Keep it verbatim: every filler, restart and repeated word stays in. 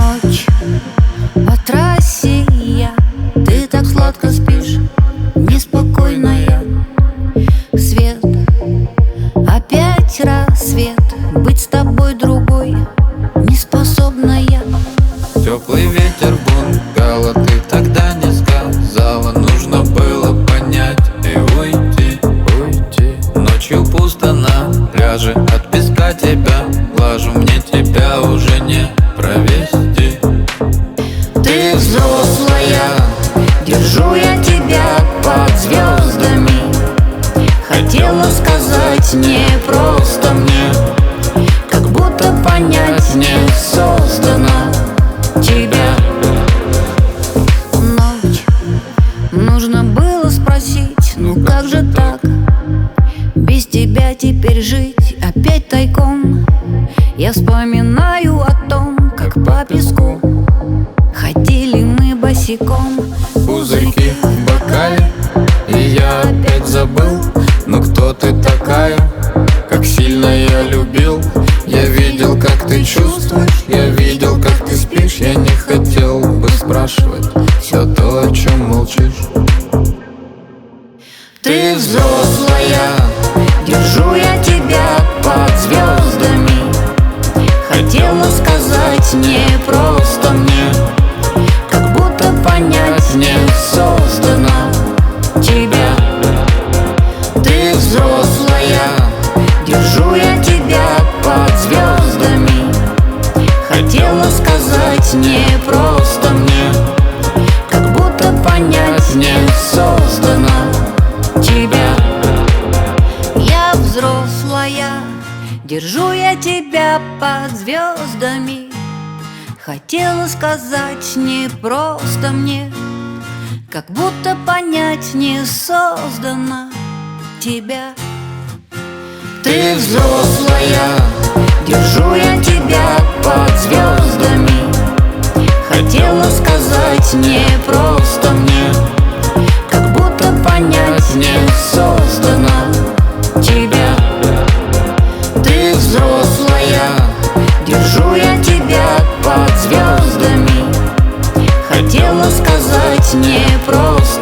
Ночь по трассе я, ты так сладко спишь, неспокойная. Свет, опять рассвет, быть с тобой другой неспособная. Теплый ветер бунгало, ты тогда не сказала. Нужно было понять и уйти, уйти. Ночью пусто на пляже, от песка тебя глажу. Мне тебя уже не провести. Ты взрослая, держу я тебя под звездами. Хотела сказать не просто мне, как будто понять не создана тебя. Ночь, нужно было спросить, ну как же так? Без тебя теперь жить опять тайком. Я вспоминаю о том, как по песку ходили мы босиком. Пузырьки в бокале, и я опять забыл. Но кто ты такая? Как сильно я любил. Я видел, как ты чувствуешь, я видел, как ты спишь. Я не хотел бы спрашивать все то, о чем молчишь. Ты взрослая, держу я тебя под звездами. Хотела сказать не просто мне, как будто понять не создана тебя. Ты взрослая, держу я тебя под звездами. Хотела сказать не просто мне, как будто понять не создана тебя. Я взрослая, держу я тебя под звездами. Хотела сказать не просто мне, как будто понять не создана тебя. Ты взрослая, держу я тебя под звездами. Хотела сказать не просто мне, как будто понять не создана тебя. Ты взрослая, держу я тебя под звездами. Хотела сказать не просто